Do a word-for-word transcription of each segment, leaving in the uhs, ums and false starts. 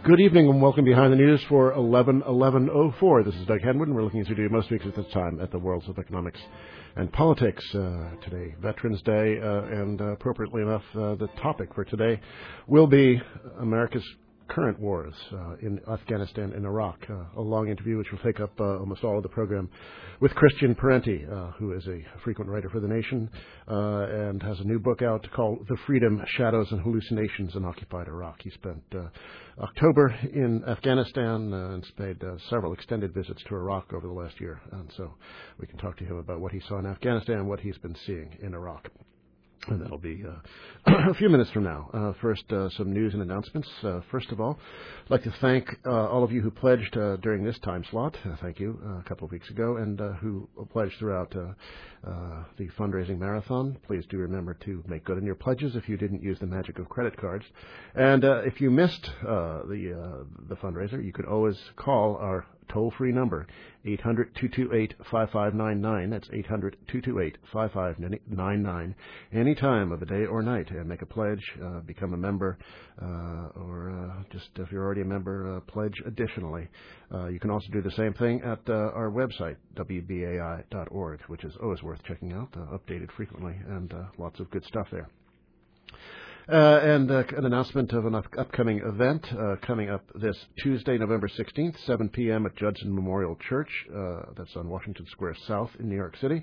Good evening and welcome Behind the News for eleven eleven oh four. This is Doug Henwood, and we're looking as we do most weeks at this time at the worlds of economics and politics. Uh, today, Veterans Day, uh, and uh, appropriately enough, uh, the topic for today will be America's current wars uh, in Afghanistan and Iraq. Uh, a long interview which will take up uh, almost all of the program with Christian Parenti, uh, who is a frequent writer for The Nation uh, and has a new book out called The Freedom, Shadows, and Hallucinations in Occupied Iraq. He spent uh, October in Afghanistan uh, and paid uh, several extended visits to Iraq over the last year. And so we can talk to him about what he saw in Afghanistan and what he's been seeing in Iraq. And that'll be uh, a few minutes from now. Uh, first, uh, some news and announcements. Uh, first of all, I'd like to thank uh, all of you who pledged uh, during this time slot. Uh, thank you uh, a couple of weeks ago, and uh, who pledged throughout uh, uh, the fundraising marathon. Please do remember to make good on your pledges if you didn't use the magic of credit cards. And uh, if you missed uh, the uh, the fundraiser, you could always call our toll-free number, eight hundred, two two eight, five five nine nine. That's eight hundred, two two eight, five five nine nine. Any time of the day or night, and make a pledge, uh, become a member, uh, or uh, just if you're already a member, uh, pledge additionally. Uh, you can also do the same thing at uh, our website, W B A I dot org, which is always worth checking out, uh, updated frequently, and uh, lots of good stuff there. Uh, and uh, an announcement of an up- upcoming event uh, coming up this Tuesday, November sixteenth, seven p.m. at Judson Memorial Church. Uh, that's on Washington Square South in New York City.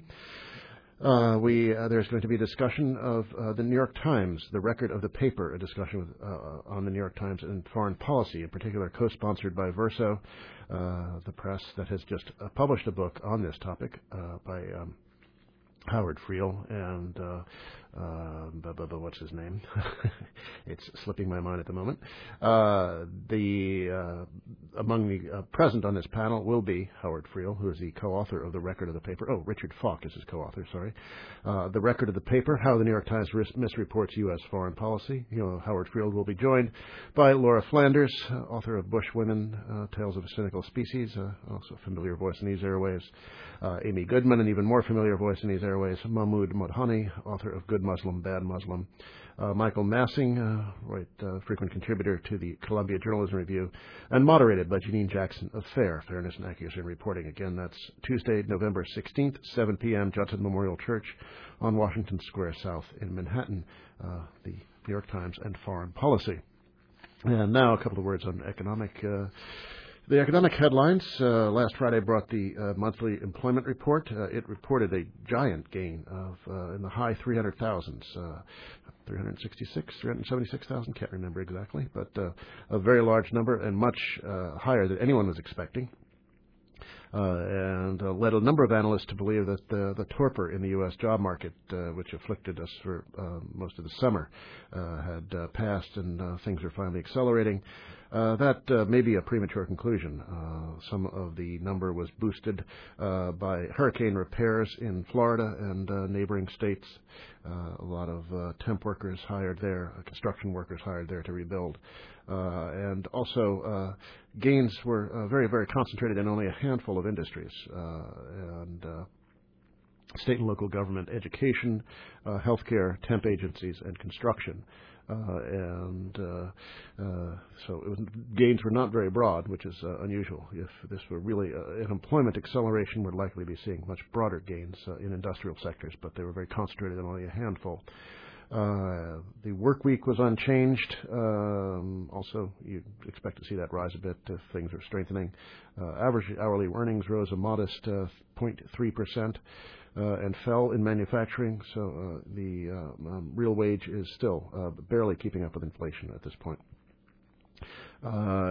Uh, we uh, there's going to be a discussion of uh, the New York Times, the record of the paper, a discussion with, uh, on the New York Times and foreign policy, in particular co-sponsored by Verso, uh, the press that has just uh, published a book on this topic uh, by um, Howard Friel and uh, uh, blah, blah, blah, what's his name? It's slipping my mind at the moment. Uh, the uh, among the uh, present on this panel will be Howard Friel, who is the co-author of the record of the paper. Oh, Richard Falk is his co-author. Sorry, uh, the record of the paper: How the New York Times Misreports U S Foreign Policy. You know, Howard Friel will be joined by Laura Flanders, uh, author of Bush Women: uh, Tales of a Cynical Species, uh, also a familiar voice in these airwaves. Uh, Amy Goodman, an even more familiar voice in these airways. Mahmoud Modhani, author of Good Muslim, Bad Muslim. Uh, Michael Massing, uh, right, uh, frequent contributor to the Columbia Journalism Review, and moderated by Janine Jackson of FAIR, Fairness and Accuracy in Reporting. Again, that's Tuesday, November sixteenth, seven p.m., Judson Memorial Church on Washington Square South in Manhattan, uh, the New York Times and foreign policy. And now a couple of words on economic uh The economic headlines. Uh, last Friday brought the uh, monthly employment report. Uh, it reported a giant gain of uh, in the high three hundred thousands, uh, three hundred sixty-six, three hundred seventy-six thousand, can't remember exactly, but uh, a very large number and much uh, higher than anyone was expecting. Uh, and uh, led a number of analysts to believe that the, the torpor in the U S job market, uh, which afflicted us for uh, most of the summer, uh, had uh, passed and uh, things are finally accelerating. Uh, that uh, may be a premature conclusion. Uh, some of the number was boosted uh, by hurricane repairs in Florida and uh, neighboring states. Uh, a lot of uh, temp workers hired there, uh, construction workers hired there to rebuild. Uh, and also uh, gains were uh, very, very concentrated in only a handful of industries. Uh, and uh, state and local government, education, uh, healthcare, temp agencies, and construction. Uh, and uh, uh, so it was, gains were not very broad, which is uh, unusual. If this were really uh, an employment acceleration, we'd likely be seeing much broader gains uh, in industrial sectors, but they were very concentrated in only a handful. Uh, the work week was unchanged. Um, also, you expect to see that rise a bit if things are strengthening. Uh, average hourly earnings rose a modest uh, zero point three percent uh, and fell in manufacturing. So uh, the uh, um, real wage is still uh, barely keeping up with inflation at this point. Uh,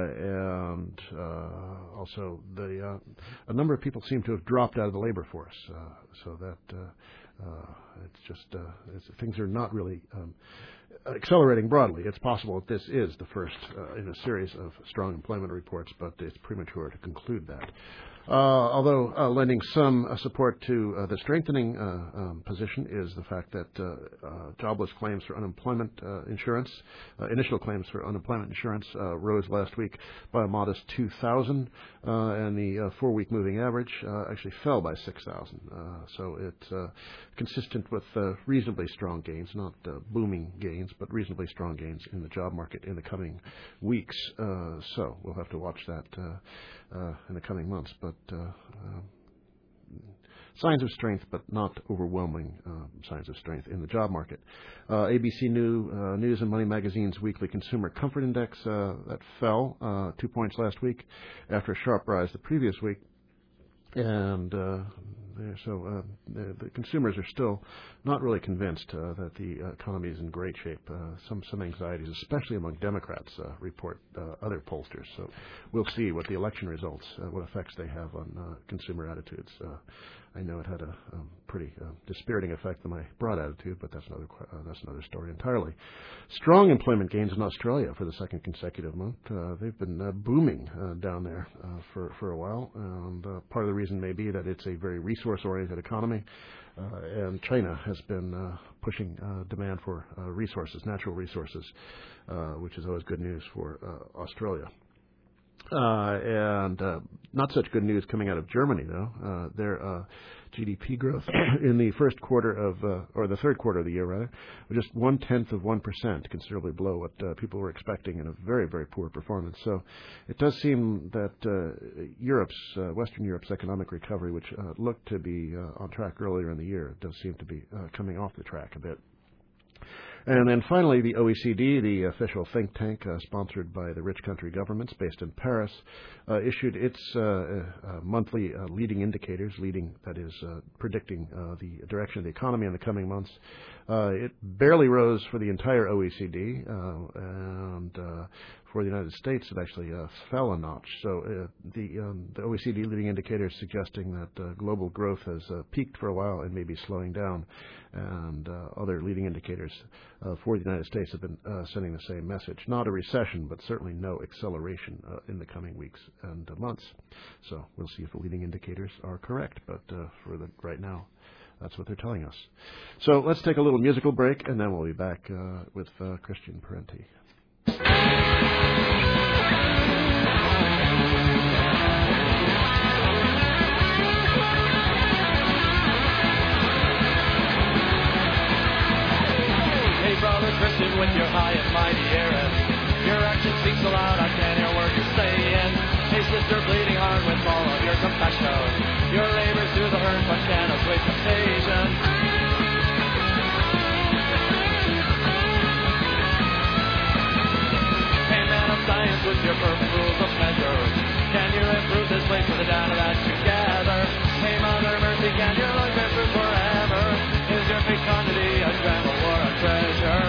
and uh, also, the uh, a number of people seem to have dropped out of the labor force. Uh, so that. Uh, Uh, it's just uh, it's, things are not really um, accelerating broadly. It's possible that this is the first uh, in a series of strong employment reports, but it's premature to conclude that. Uh, although uh, lending some uh, support to uh, the strengthening uh, um, position is the fact that uh, uh, jobless claims for unemployment uh, insurance, uh, initial claims for unemployment insurance uh, rose last week by a modest two thousand, uh, and the uh, four-week moving average uh, actually fell by six thousand. Uh, so it's uh, consistent with uh, reasonably strong gains, not uh, booming gains, but reasonably strong gains in the job market in the coming weeks. Uh, so we'll have to watch that uh, uh, in the coming months. But uh, uh, signs of strength, but not overwhelming uh, signs of strength in the job market. Uh, A B C New, uh, News and Money Magazine's weekly Consumer Comfort Index uh, that fell uh, two points last week after a sharp rise the previous week. And uh, so uh, the, the consumers are still not really convinced uh, that the economy is in great shape. Uh, some some anxieties, especially among Democrats, uh, report uh, other pollsters. So we'll see what the election results, uh, what effects they have on uh, consumer attitudes. Uh, I know it had a um, pretty uh, dispiriting effect on my broad attitude, but that's another uh, that's another story entirely. Strong employment gains in Australia for the second consecutive month. Uh, they've been uh, booming uh, down there uh, for for a while, and uh, part of the reason may be that it's a very resource-oriented economy, uh, and China has been uh, pushing uh, demand for uh, resources, natural resources, uh, which is always good news for uh, Australia. Uh, and uh, not such good news coming out of Germany, though. Uh, their uh, G D P growth in the first quarter of, uh, or the third quarter of the year, rather, was just one-tenth of one percent, considerably below what uh, people were expecting, and a very, very poor performance. So it does seem that uh, Europe's, uh, Western Europe's economic recovery, which uh, looked to be uh, on track earlier in the year, does seem to be uh, coming off the track a bit. And then finally, the O E C D, the official think tank uh, sponsored by the rich country governments based in Paris, uh, issued its uh, uh, monthly uh, leading indicators, leading, that is, uh, predicting uh, the direction of the economy in the coming months. Uh, it barely rose for the entire O E C D, uh, and uh, for the United States, it actually uh, fell a notch. So uh, the, um, the O E C D leading indicators suggesting that uh, global growth has uh, peaked for a while and may be slowing down, and uh, other leading indicators uh, for the United States have been uh, sending the same message. Not a recession, but certainly no acceleration uh, in the coming weeks and uh, months. So we'll see if the leading indicators are correct, but uh, for the right now, that's what they're telling us. So let's take a little musical break, and then we'll be back uh, with uh, Christian Parenti. Hey, brother Christian, with your high and mighty airs, your action speaks so loud I can't hear what you're saying. Hey, sister, bleeding heart, with all of your compassion, your labors through the hurt but can't assuage temptation. Hey, man of science, with your perfect rules of measure, can you improve this place with the data that you gather? Hey, Mother Mercy, can your love bear fruit forever? Is your fecundity a tremble or a treasure?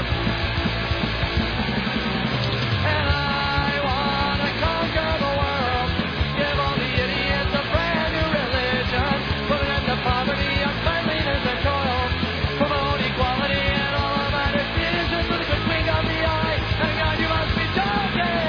And I want to conquer the world, give all the idiots a brand new religion, put an end to poverty, uncleanliness, and toil, promote equality and all of my decisions with a good wink of the eye, and God, you must be joking.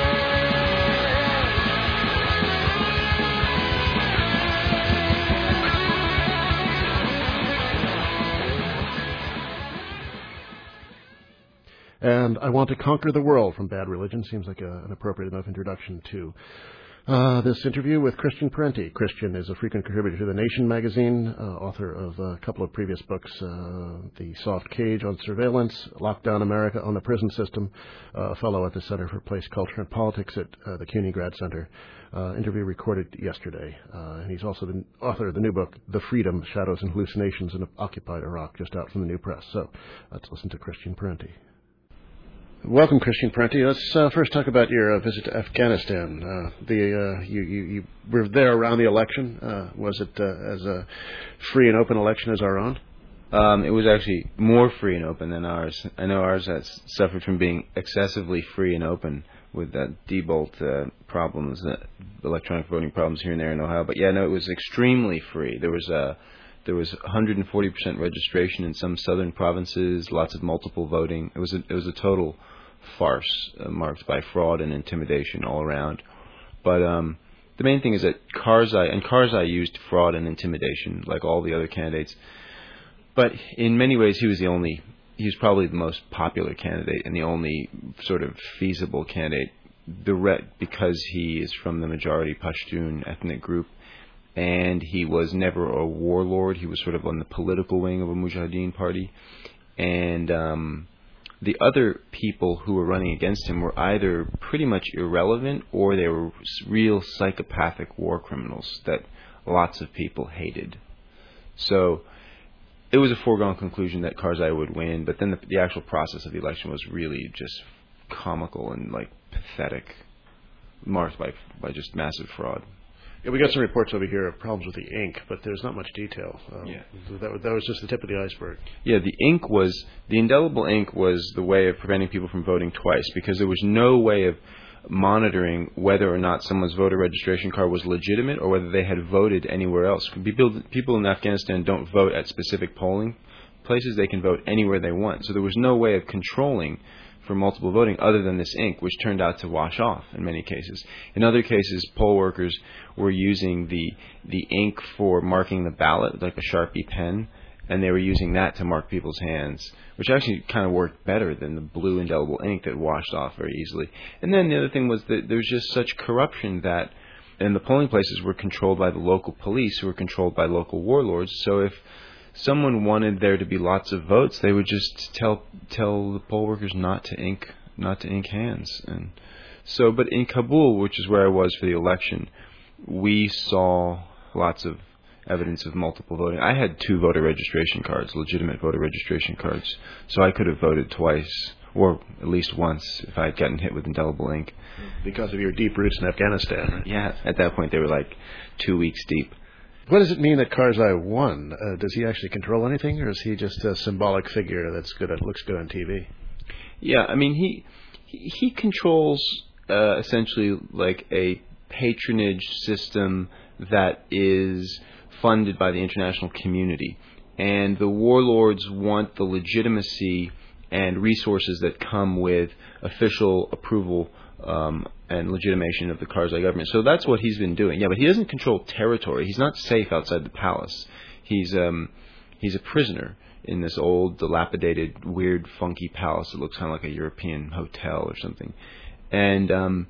And I Want to Conquer the World from Bad Religion seems like a, an appropriate enough introduction to uh, this interview with Christian Parenti. Christian is a frequent contributor to The Nation magazine, uh, author of a couple of previous books, uh, The Soft Cage on Surveillance, Lockdown America on the Prison System, uh, a fellow at the Center for Place, Culture, and Politics at uh, the CUNY Grad Center. Uh, interview recorded yesterday. Uh, and he's also the author of the new book, The Freedom, Shadows and Hallucinations in Occupied Iraq, just out from the New Press. So let's listen to Christian Parenti. Welcome, Christian Parenti. Let's uh, first talk about your uh, visit to Afghanistan. Uh, the uh, you, you, you were there around the election. Uh, was it uh, as a free and open election as our own? Um, it was actually more free and open than ours. I know ours has suffered from being excessively free and open with that Diebold uh, problems, uh, electronic voting problems here and there in Ohio. But yeah, no, it was extremely free. There was a There was one hundred forty percent registration in some southern provinces, lots of multiple voting. It was a, it was a total farce uh, marked by fraud and intimidation all around. But um, the main thing is that Karzai, and Karzai used fraud and intimidation like all the other candidates. But in many ways, he was the only, he was probably the most popular candidate and the only sort of feasible candidate, the re- because he is from the majority Pashtun ethnic group. And he was never a warlord. He was sort of on the political wing of a Mujahideen party. And um, the other people who were running against him were either pretty much irrelevant or they were real psychopathic war criminals that lots of people hated. So it was a foregone conclusion that Karzai would win. But then the, the actual process of the election was really just comical and like pathetic, marked by by just massive fraud. Yeah, we got some reports over here of problems with the ink, but there's not much detail. Um, yeah. that, that was just the tip of the iceberg. Yeah, the ink was, the indelible ink was the way of preventing people from voting twice, because there was no way of monitoring whether or not someone's voter registration card was legitimate or whether they had voted anywhere else. People, people in Afghanistan don't vote at specific polling places. They can vote anywhere they want. So there was no way of controlling for multiple voting other than this ink, which turned out to wash off in many cases. In other cases, poll workers were using the the ink for marking the ballot, like a Sharpie pen, and they were using that to mark people's hands, which actually kind of worked better than the blue indelible ink that washed off very easily. And then the other thing was that there was just such corruption that, and the polling places were controlled by the local police, who were controlled by local warlords. So if someone wanted there to be lots of votes, they would just tell tell the poll workers not to ink not to ink hands. And so, but in Kabul, which is where I was for the election, we saw lots of evidence of multiple voting. I had two voter registration cards, legitimate voter registration cards, so I could have voted twice, or at least once, if I had gotten hit with indelible ink. Because of your deep roots in Afghanistan, right? Yeah, at that point they were like two weeks deep. What does it mean that Karzai won? Uh, does he actually control anything, or is he just a symbolic figure that's good, at, looks good on T V? Yeah, I mean, he he, he controls uh, essentially like a patronage system that is funded by the international community. And the warlords want the legitimacy and resources that come with official approval um, and legitimation of the Karzai government. So that's what he's been doing. Yeah, but he doesn't control territory. He's not safe outside the palace. He's um, he's a prisoner in this old, dilapidated, weird, funky palace that looks kind of like a European hotel or something. And um,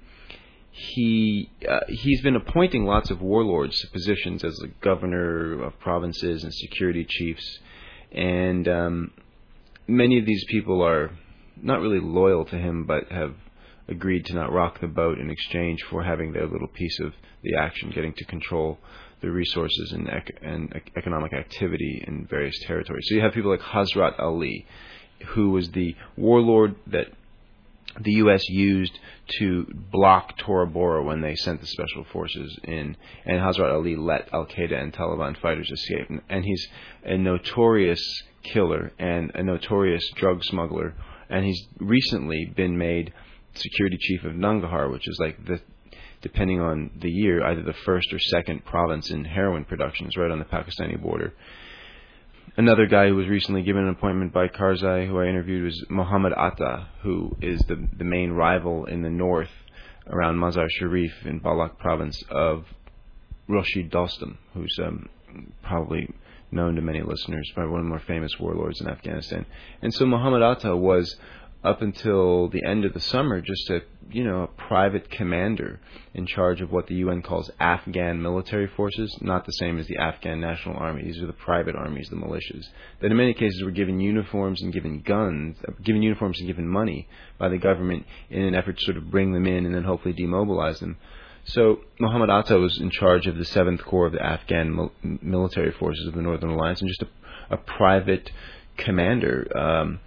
he uh, he's been appointing lots of warlords to positions as the governor of provinces and security chiefs. And um, many of these people are not really loyal to him, but have agreed to not rock the boat in exchange for having their little piece of the action, getting to control the resources and, ec- and ec- economic activity in various territories. So you have people like Hazrat Ali, who was the warlord that the U S used to block Tora Bora when they sent the special forces in, and Hazrat Ali let Al-Qaeda and Taliban fighters escape. And he's a notorious killer and a notorious drug smuggler, and he's recently been made security chief of Nangarhar, which is like the, depending on the year, either the first or second province in heroin production. It's right on the Pakistani border. Another guy who was recently given an appointment by Karzai, who I interviewed, was Muhammad Atta, who is the the main rival in the north around Mazar Sharif in Balak province of Rashid Dostum, who's um, probably known to many listeners, probably one of the more famous warlords in Afghanistan. And so Muhammad Atta was, up until the end of the summer, just a you know a private commander in charge of what the U N calls Afghan military forces, not the same as the Afghan National Army. These are the private armies, the militias, that in many cases were given uniforms and given guns, uh, given uniforms and given money by the government in an effort to sort of bring them in and then hopefully demobilize them. So Muhammad Atta was in charge of the seventh Corps of the Afghan mil- military forces of the Northern Alliance, and just a, a private commander, um,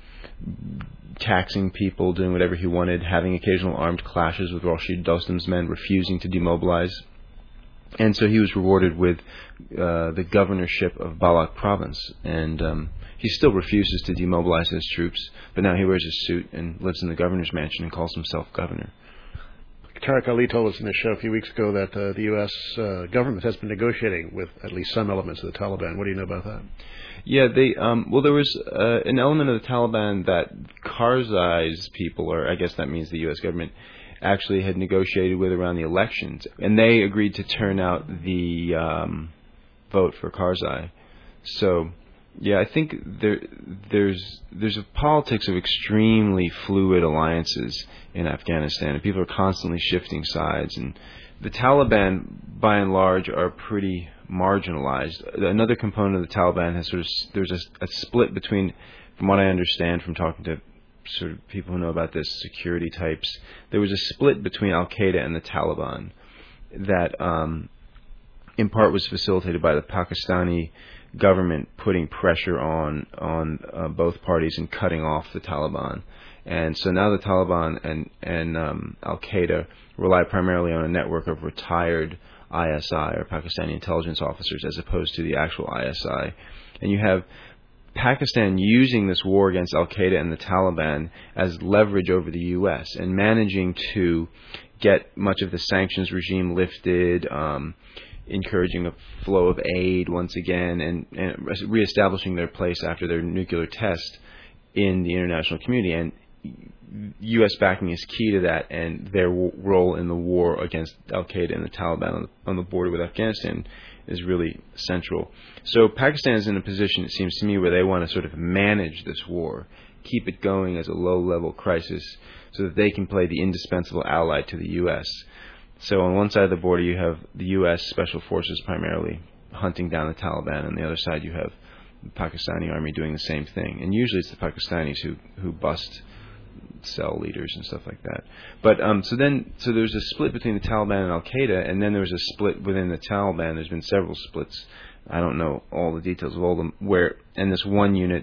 taxing people, doing whatever he wanted, having occasional armed clashes with Rashid Dostum's men, refusing to demobilize. And so he was rewarded with uh, the governorship of Balak province. And um, he still refuses to demobilize his troops, but now he wears his suit and lives in the governor's mansion and calls himself governor. Tariq Ali told us in this show a few weeks ago that uh, the U S uh, government has been negotiating with at least some elements of the Taliban. What do you know about that? Yeah, they um, well, there was uh, an element of the Taliban that Karzai's people, or I guess that means the U S government, actually had negotiated with around the elections, and they agreed to turn out the um, vote for Karzai. So, yeah, I think there there's there's a politics of extremely fluid alliances in Afghanistan, and people are constantly shifting sides. And the Taliban, by and large, are pretty marginalized. Another component of the Taliban has sort of there's a, a split between, from what I understand from talking to sort of people who know about this, security types, there was a split between Al-Qaeda and the Taliban that um, in part was facilitated by the Pakistani government putting pressure on on uh, both parties and cutting off the Taliban. And so now the Taliban and, and um, Al-Qaeda rely primarily on a network of retired I S I, or Pakistani intelligence officers, as opposed to the actual I S I. And you have Pakistan using this war against Al-Qaeda and the Taliban as leverage over the U S and managing to get much of the sanctions regime lifted, um, encouraging a flow of aid once again, and, and reestablishing their place after their nuclear test in the international community. And U S backing is key to that, and their w- role in the war against Al-Qaeda and the Taliban on the, on the border with Afghanistan is really central. So Pakistan is in a position, it seems to me, where they want to sort of manage this war, keep it going as a low-level crisis, so that they can play the indispensable ally to the U S. So on one side of the border, you have the U S Special Forces primarily hunting down the Taliban, and on the other side you have the Pakistani army doing the same thing. And usually it's the Pakistanis who, who bust cell leaders and stuff like that. But um, so then, so there's a split between the Taliban and Al-Qaeda, and then there's a split within the Taliban. There's been several splits. I don't know all the details of all of them. Where, and this one unit,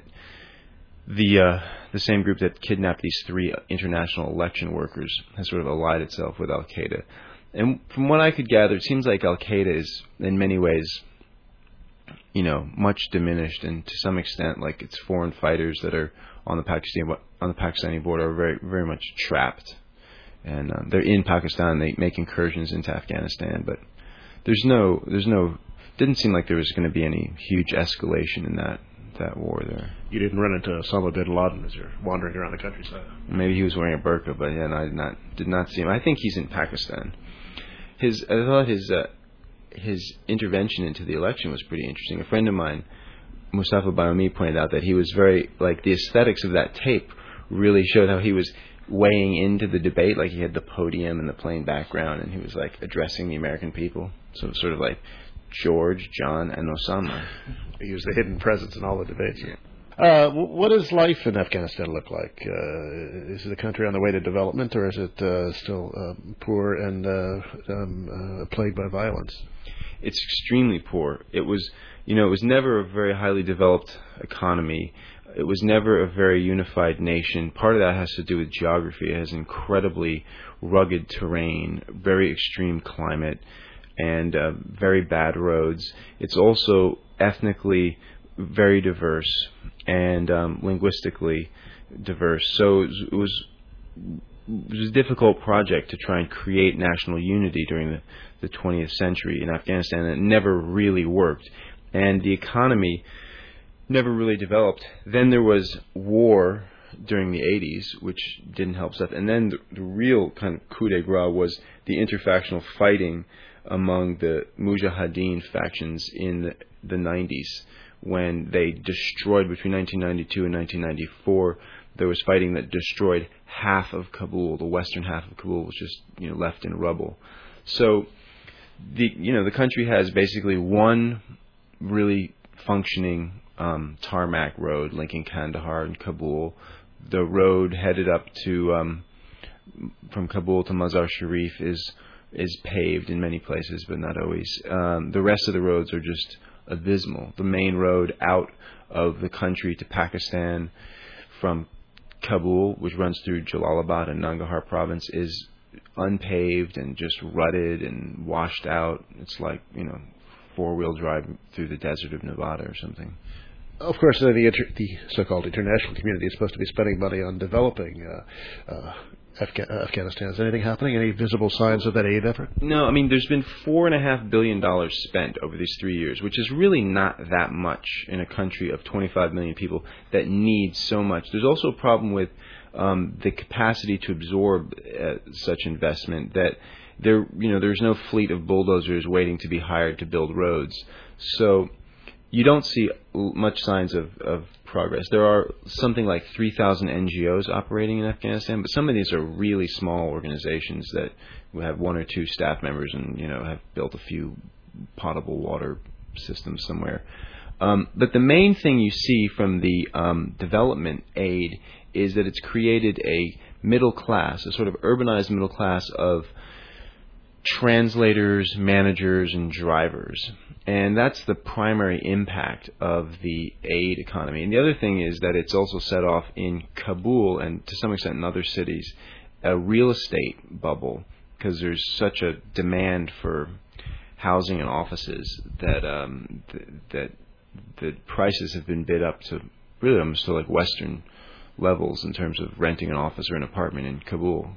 the uh, the same group that kidnapped these three international election workers, has sort of allied itself with Al-Qaeda. And from what I could gather, it seems like Al-Qaeda is, in many ways, you know, much diminished, and to some extent, like its foreign fighters that are on the Pakistani on the Pakistani border are very, very much trapped, and uh, they're in Pakistan. They make incursions into Afghanistan, but there's no, there's no, didn't seem like there was going to be any huge escalation in that that war there. You didn't run into Osama bin Laden as you're wandering around the countryside. Maybe he was wearing a burqa, but yeah, no, I did not did not see him. I think he's in Pakistan. His, I thought his uh, his intervention into the election was pretty interesting. A friend of mine, Mustafa Bayoumi, pointed out that he was very, like, the aesthetics of that tape really showed how he was weighing into the debate. Like, he had the podium and the plain background, and he was, like, addressing the American people. So it was sort of like George, John, and Osama. He was the hidden presence in all the debates. Yeah. Uh, what does life in Afghanistan look like? Uh, is it a country on the way to development, or is it uh, still uh, poor and uh, um, uh, plagued by violence? It's extremely poor. It was, you know, it was never a very highly developed economy. It was never a very unified nation. Part of that has to do with geography. It has incredibly rugged terrain, very extreme climate, and uh, very bad roads. It's also ethnically very diverse and um, linguistically diverse. So it was, it was it was a difficult project to try and create national unity during the, the twentieth century in Afghanistan, and it never really worked. And the economy never really developed. Then there was war during the eighties, which didn't help stuff. And then the, the real kind of coup de grace was the interfactional fighting among the Mujahideen factions in the, the nineties, when they destroyed, between nineteen ninety-two and nineteen ninety-four, there was fighting that destroyed half of Kabul. The western half of Kabul was just, you know, left in rubble. So, the you know the country has basically one really functioning um, tarmac road linking Kandahar and Kabul. The road headed up to um, from Kabul to Mazar Sharif is is paved in many places, but not always. Um, the rest of the roads are just abysmal. The main road out of the country to Pakistan from Kabul, which runs through Jalalabad and Nangarhar province, is unpaved and just rutted and washed out. It's like, you know, four-wheel drive through the desert of Nevada or something. Of course, uh, the, inter- the so-called international community is supposed to be spending money on developing uh, uh, Afga- uh, Afghanistan. Is anything happening? Any visible signs of that aid effort? No, I mean, there's been four and a half billion dollars spent over these three years, which is really not that much in a country of twenty-five million people that needs so much. There's also a problem with um, the capacity to absorb uh, such investment that there, you know, there's no fleet of bulldozers waiting to be hired to build roads. So you don't see much signs of, of progress. There are something like three thousand N G Os operating in Afghanistan, but some of these are really small organizations that have one or two staff members and, you know, have built a few potable water systems somewhere. Um, but the main thing you see from the um, development aid is that it's created a middle class, a sort of urbanized middle class of translators, managers, and drivers. And that's the primary impact of the aid economy. And the other thing is that it's also set off in Kabul and to some extent in other cities a real estate bubble, because there's such a demand for housing and offices that um, th- that the prices have been bid up to really almost to like Western levels in terms of renting an office or an apartment in Kabul.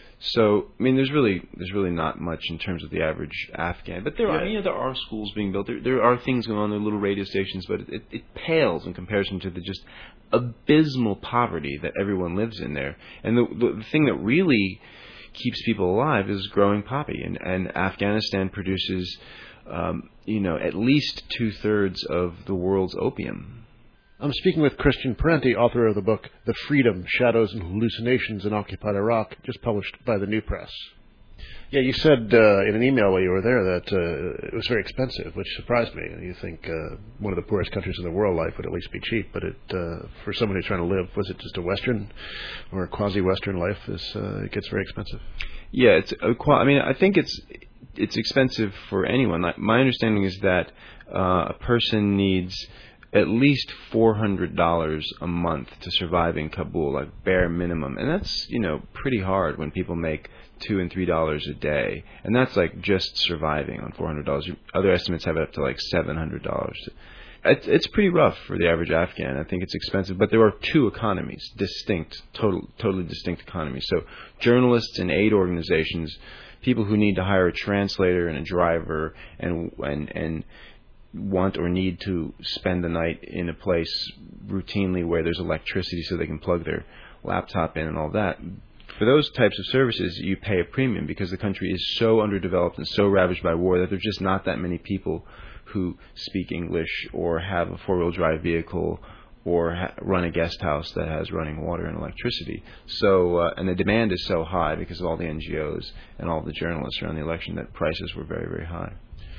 So, I mean, there's really there's really not much in terms of the average Afghan. But there yeah. are, you know, there are schools being built. There, there are things going on. There are little radio stations, but it, it, it pales in comparison to the just abysmal poverty that everyone lives in there. And the, the, the thing that really keeps people alive is growing poppy. And, and Afghanistan produces, um, you know, at least two-thirds of the world's opium. I'm speaking with Christian Parenti, author of the book The Freedom, Shadows and Hallucinations in Occupied Iraq, just published by the New Press. Yeah, you said uh, in an email while you were there that uh, it was very expensive, which surprised me. You think uh, one of the poorest countries in the world, life would at least be cheap, but it uh, for someone who's trying to live, was it just a Western or a quasi-Western life? Is uh, it gets very expensive. Yeah, it's a, I mean, I think it's it's expensive for anyone. Like, my understanding is that uh, a person needs at least four hundred dollars a month to survive in Kabul, like bare minimum. And that's, you know, pretty hard when people make two and three dollars a day. And that's like just surviving on four hundred dollars. Other estimates have it up to like seven hundred dollars. It's, it's pretty rough for the average Afghan. I think it's expensive. But there are two economies, distinct, total, totally distinct economies. So journalists and aid organizations, people who need to hire a translator and a driver and and and want or need to spend the night in a place routinely where there's electricity so they can plug their laptop in and all that. For those types of services, you pay a premium because the country is so underdeveloped and so ravaged by war that there's just not that many people who speak English or have a four-wheel drive vehicle or ha- run a guest house that has running water and electricity. So, uh, and the demand is so high because of all the N G Os and all the journalists around the election that prices were very, very high.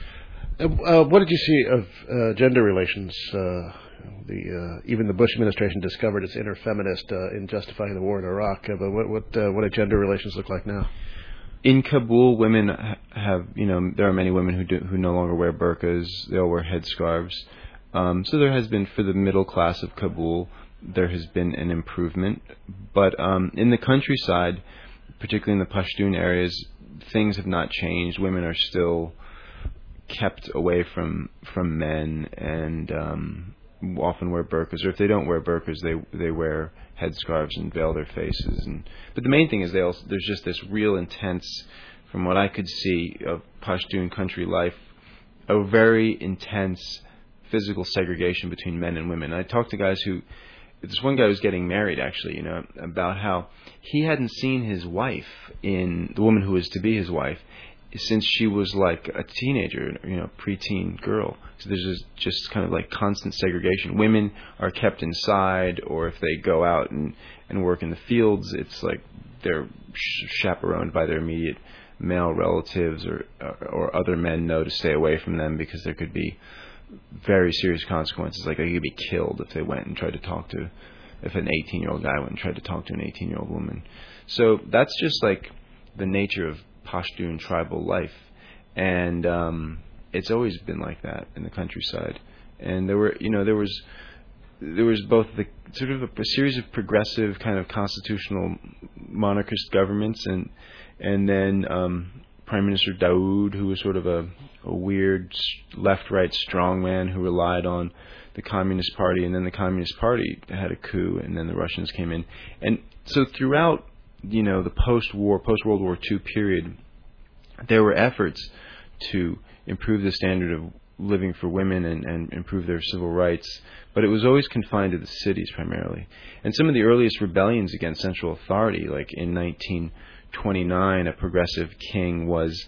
Uh, uh, what did you see of uh, gender relations? Uh, the uh, even the Bush administration discovered its inner feminist uh, in justifying the war in Iraq. Uh, but what what, uh, what do gender relations look like now? In Kabul, women have, you know, there are many women who do, who no longer wear burqas. They all wear headscarves. Um, so there has been, for the middle class of Kabul, there has been an improvement. But um, in the countryside, particularly in the Pashtun areas, things have not changed. Women are still kept away from from men and um, often wear burqas, or if they don't wear burqas, they they wear headscarves and veil their faces. And but the main thing is they also, there's just this real intense, from what I could see of Pashtun country life, a very intense physical segregation between men and women. And I talked to guys who, this one guy was getting married actually, you know, about how he hadn't seen his wife, in the woman who was to be his wife, since she was like a teenager, you know, preteen girl. So there's just, just kind of like constant segregation. Women are kept inside, or if they go out and, and work in the fields, it's like they're sh- chaperoned by their immediate male relatives, or, or or other men know to stay away from them because there could be very serious consequences. Like they could be killed if they went and tried to talk to, if an eighteen-year-old guy went and tried to talk to an eighteen-year-old woman. So that's just like the nature of Pashtun tribal life, and um, it's always been like that in the countryside. And there were, you know, there was there was both the sort of a, a series of progressive kind of constitutional monarchist governments, and and then um, Prime Minister Daoud, who was sort of a, a weird left-right strongman who relied on the Communist Party, and then the Communist Party had a coup, and then the Russians came in, and so throughout, you know, the post-war, post-World War Two period, there were efforts to improve the standard of living for women and, and improve their civil rights, but it was always confined to the cities primarily. And some of the earliest rebellions against central authority, like in nineteen twenty-nine, a progressive king was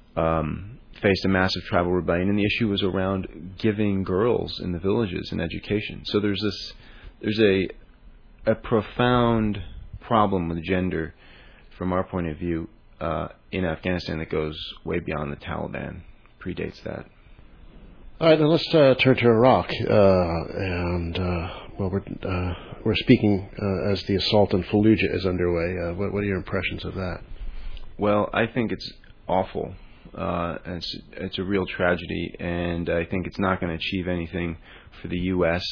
um, faced a massive tribal rebellion, and the issue was around giving girls in the villages an education. So there's this, there's a a profound problem with gender, from our point of view, uh, in Afghanistan that goes way beyond the Taliban, predates that. All right, now let's uh, turn to Iraq, uh, and uh, well, we're uh, we're speaking uh, as the assault on Fallujah is underway. Uh, what, what are your impressions of that? Well, I think it's awful. Uh, it's it's a real tragedy, and I think it's not going to achieve anything for the U S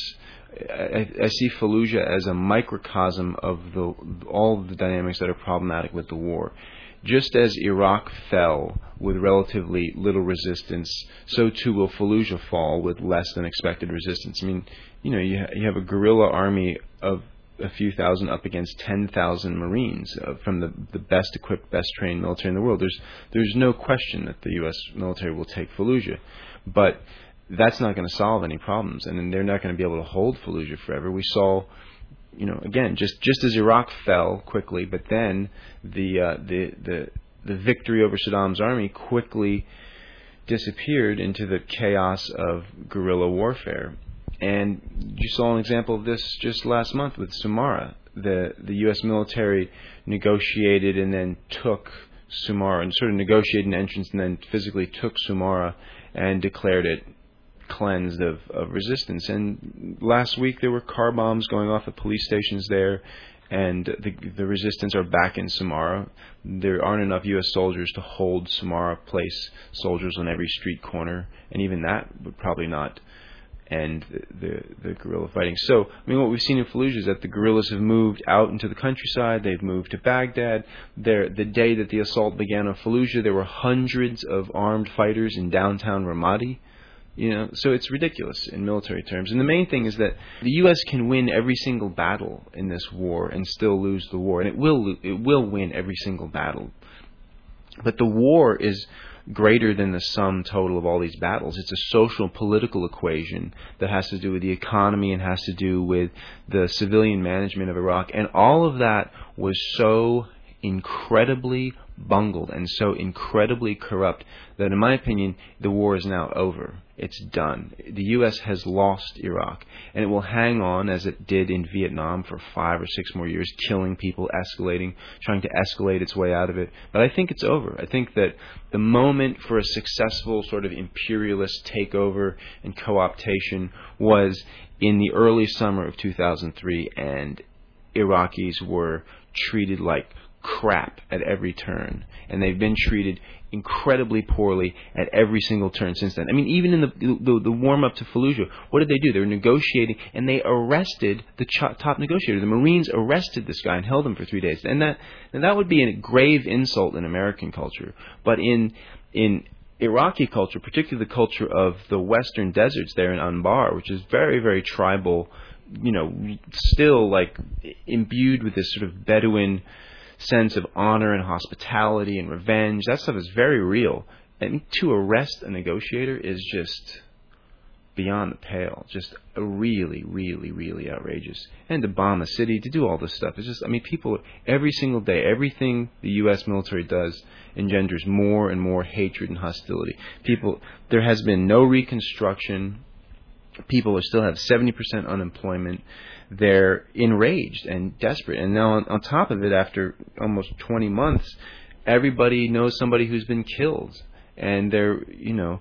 I, I see Fallujah as a microcosm of the all of the dynamics that are problematic with the war. Just as Iraq fell with relatively little resistance, so too will Fallujah fall with less than expected resistance. I mean, you know, you, ha- you have a guerrilla army of a few thousand up against ten thousand Marines uh, from the, the best equipped, best trained military in the world. There's there's no question that the U S military will take Fallujah, but that's not going to solve any problems, and then they're not going to be able to hold Fallujah forever. We saw, you know, again, just just as Iraq fell quickly, but then the uh, the the the victory over Saddam's army quickly disappeared into the chaos of guerrilla warfare. And you saw an example of this just last month with Samarra. The the U S military negotiated and then took Samarra, and sort of negotiated an entrance and then physically took Samarra and declared it cleansed of, of resistance. And last week there were car bombs going off at police stations there, and the the resistance are back in Samarra. There aren't enough U S soldiers to hold Samarra, place soldiers on every street corner, and even that would probably not end the, the, the guerrilla fighting. So, I mean, what we've seen in Fallujah is that the guerrillas have moved out into the countryside. They've moved to Baghdad. There, the day that the assault began on Fallujah, there were hundreds of armed fighters in downtown Ramadi. You know, so it's ridiculous in military terms. And the main thing is that the U S can win every single battle in this war and still lose the war, and it will it will win every single battle. But the war is greater than the sum total of all these battles. It's a social political equation that has to do with the economy and has to do with the civilian management of Iraq, and all of that was so incredibly bungled and so incredibly corrupt that, in my opinion, the war is now over. It's done. The U S has lost Iraq, and it will hang on as it did in Vietnam for five or six more years, killing people, escalating, trying to escalate its way out of it. But I think it's over. I think that the moment for a successful sort of imperialist takeover and co-optation was in the early summer of two thousand three, and Iraqis were treated like crap at every turn, and they've been treated incredibly poorly at every single turn since then. I mean, even in the the, the warm-up to Fallujah, what did they do? They were negotiating, and they arrested the ch- top negotiator. The Marines arrested this guy and held him for three days. And that and that would be a grave insult in American culture. But in in Iraqi culture, particularly the culture of the western deserts there in Anbar, which is very, very tribal, you know, still like imbued with this sort of Bedouin sense of honor and hospitality and revenge. That stuff is very real. And to arrest a negotiator is just beyond the pale. Just really, really, really outrageous. And to bomb a city, to do all this stuff. It's just, I mean, people, every single day, everything the U S military does engenders more and more hatred and hostility. People, there has been no reconstruction. People still have seventy percent unemployment. They're enraged and desperate. And now on, on top of it, after almost twenty months, everybody knows somebody who's been killed. And they're, you know...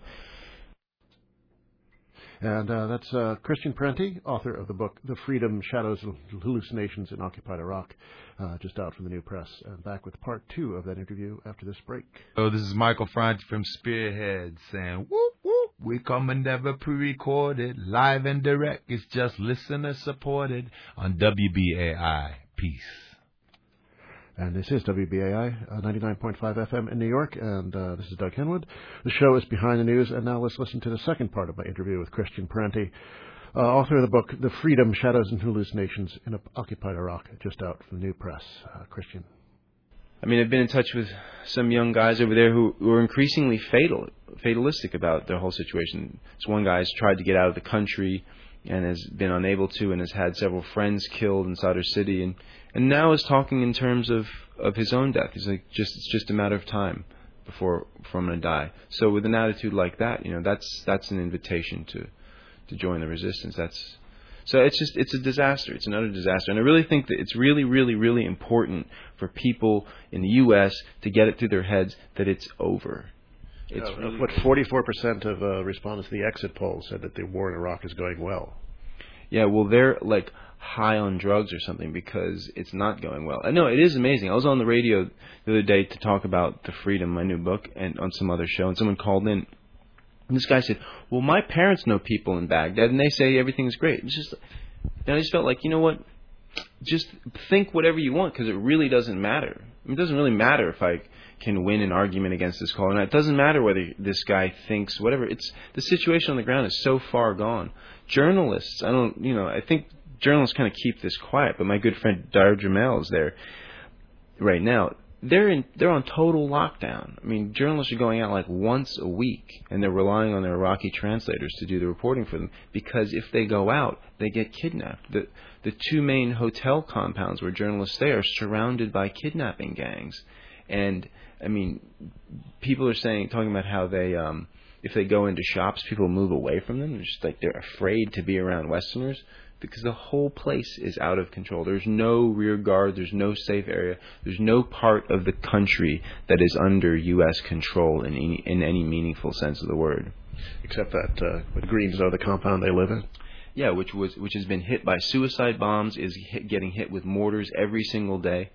And uh, that's uh, Christian Parenti, author of the book The Freedom, Shadows, and Hallucinations in Occupied Iraq, uh, just out from the New Press. And back with part two of that interview after this break. Oh, this is Michael Franti from Spearhead saying, whoop, whoop, we come and never pre-recorded, live and direct, it's just listener supported on W B A I. Peace. And this is W B A I, uh, ninety-nine point five F M in New York, and uh, this is Doug Henwood. The show is Behind the News, and now let's listen to the second part of my interview with Christian Parenti, uh, author of the book The Freedom, Shadows, and Hallucinations in Occupied Iraq, just out from the New Press. Uh, Christian. I mean, I've been in touch with some young guys over there who, who are increasingly fatal, fatalistic about their whole situation. This one guy's tried to get out of the country and has been unable to, and has had several friends killed in Sadr City, and, and now is talking in terms of, of his own death. He's like, just it's just a matter of time before, before I'm going to die. So with an attitude like that, you know, that's that's an invitation to to join the resistance. That's so it's just it's a disaster. It's another disaster, and I really think that it's really, really, really important for people in the U S to get it through their heads that it's over. It's uh, really, what forty-four percent of uh, respondents to the exit poll said that the war in Iraq is going well. Yeah, well, they're like high on drugs or something because it's not going well. I know it is amazing. I was on the radio the other day to talk about The Freedom, my new book, and on some other show, and someone called in. And this guy said, "Well, my parents know people in Baghdad, and they say everything's great." It's just, and I just felt like, you know what? Just think whatever you want because it really doesn't matter. I mean, it doesn't really matter if I can win an argument against this caller. And it doesn't matter whether this guy thinks whatever. It's the situation on the ground is so far gone. Journalists, I don't, you know, I think journalists kind of keep this quiet. But my good friend Dar Jamal is there right now. They're in, they're on total lockdown. I mean, journalists are going out like once a week, and they're relying on their Iraqi translators to do the reporting for them because if they go out, they get kidnapped. The the two main hotel compounds where journalists stay are surrounded by kidnapping gangs. And I mean, people are saying, talking about how they, um, if they go into shops, people move away from them. They're just like they're afraid to be around Westerners because the whole place is out of control. There's no rear guard. There's no safe area. There's no part of the country that is under U S control in any, in any meaningful sense of the word. Except that uh, the Greens know the compound they live in. Yeah, which was which has been hit by suicide bombs, is hit, getting hit with mortars every single day.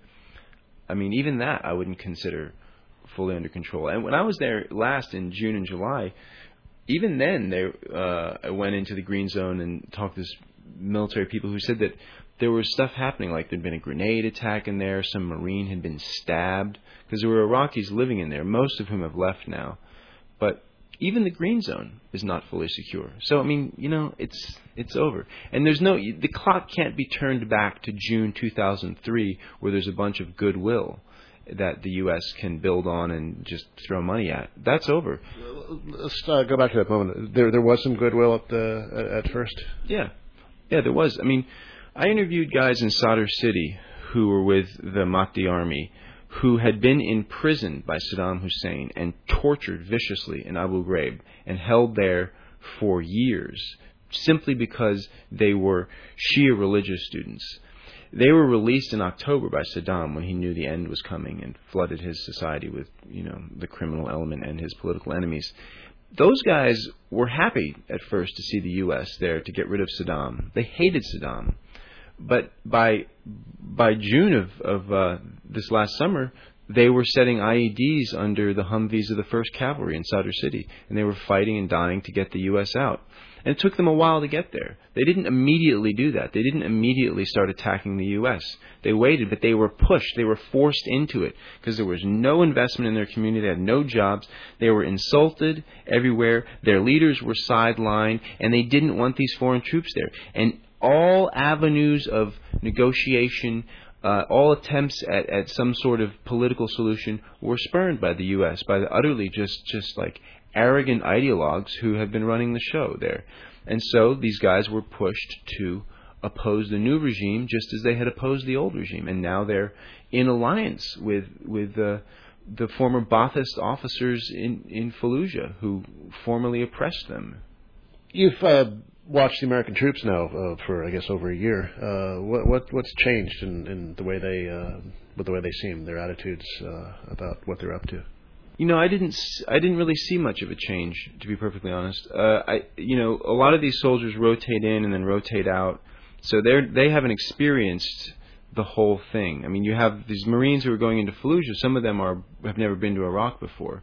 I mean, even that I wouldn't consider fully under control. And when I was there last in June and July, even then they uh, I went into the green zone and talked to this military people who said that there was stuff happening, like there'd been a grenade attack in there, some Marine had been stabbed, because there were Iraqis living in there, most of whom have left now. But even the green zone is not fully secure. So, I mean, you know, it's it's over. And there's no, the clock can't be turned back to June two thousand three where there's a bunch of goodwill that the U S can build on and just throw money at. That's over. Let's uh, go back to that moment. There there was some goodwill at the at first? Yeah. Yeah, there was. I mean, I interviewed guys in Sadr City who were with the Mahdi army who had been imprisoned by Saddam Hussein and tortured viciously in Abu Ghraib and held there for years simply because they were Shia religious students. They were released in October by Saddam when he knew the end was coming and flooded his society with, you know, the criminal element and his political enemies. Those guys were happy at first to see the U S there to get rid of Saddam. They hated Saddam. But by by June of, of uh, this last summer, they were setting I E Ds under the Humvees of the first Cavalry in Sadr City, and they were fighting and dying to get the U S out. And it took them a while to get there. They didn't immediately do that. They didn't immediately start attacking the U S. They waited, but they were pushed. They were forced into it because there was no investment in their community. They had no jobs. They were insulted everywhere. Their leaders were sidelined, and they didn't want these foreign troops there. And all avenues of negotiation, uh, all attempts at, at some sort of political solution were spurned by the U S, by the utterly just, just like arrogant ideologues who have been running the show there. And so these guys were pushed to oppose the new regime just as they had opposed the old regime. And now they're in alliance with with uh, the former Ba'athist officers in, in Fallujah who formerly oppressed them. You've uh, watched the American troops now uh, for, I guess, over a year. Uh, what, what what's changed in, in the way they uh, with the way they seem, their attitudes uh, about what they're up to? You know, I didn't I didn't really see much of a change, to be perfectly honest. Uh, I you know, a lot of these soldiers rotate in and then rotate out, so they they haven't experienced the whole thing. I mean, you have these Marines who are going into Fallujah. Some of them are have never been to Iraq before,